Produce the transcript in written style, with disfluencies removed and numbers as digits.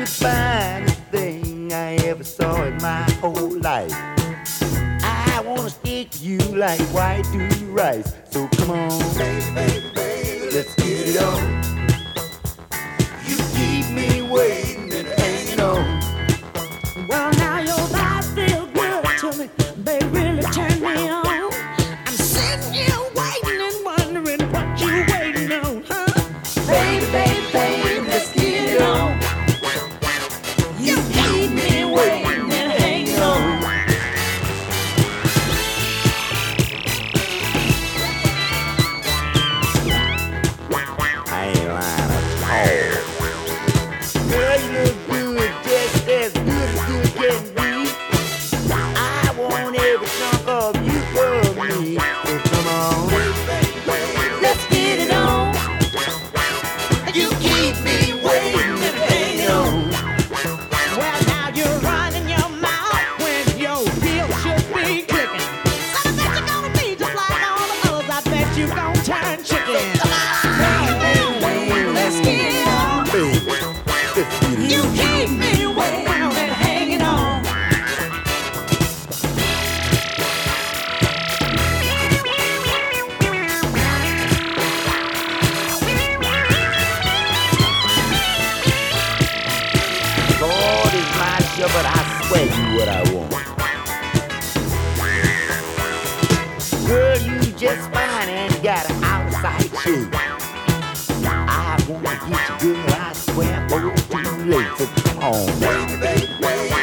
the finest thing I ever saw in my whole life. I wanna stick to you like white do rice. So come on, baby, baby, baby, let's get it on. You keep me waiting and hanging on. Well, now your body feels good to me, baby, really turn me on. I'm sitting here waiting and wondering what you waiting on, huh? Baby, baby, baby, let's get it on. You keep me waiting and hanging on. I ain't lying at all. Girl, you look good, just as good as good can be. I want every chunk of you for me. So come on, let's get it on. You keep me waiting and hanging on. Well, now you're running your mouth when your heel should be clicking. So I bet you're gonna be just like all the others. I bet you gonna turn chicken. Baby, let's get it on. Baby, let's get it You on. keep me waiting and hanging on. Lord is my show, but I swear you what I want. Girl, you just fine and got an outside shape. I wanna get you, girl, I swear, oh, too late. So come on, baby, baby, baby.